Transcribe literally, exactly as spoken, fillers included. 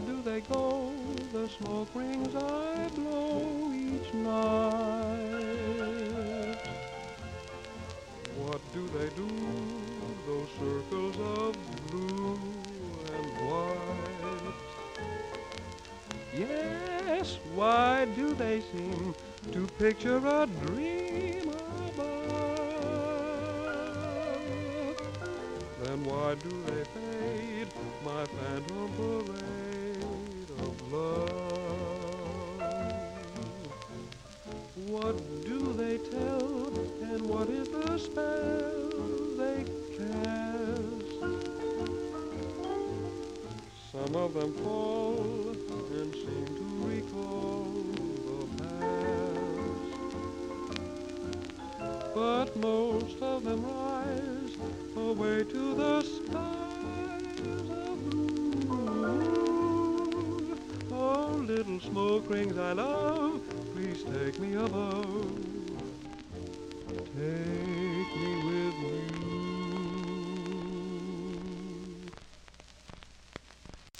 do they go, the smoke rings I blow each night? What do they do, those circles of blue and white? Yes, why do they seem to picture a dream above? Then why do they fade, my phantom parade of love? What do they tell, and what is the spell they cast? Some of them fall and seem to recall the past, but most of them rise away to the skies of blue. Oh, little smoke rings I love, please take me above. Take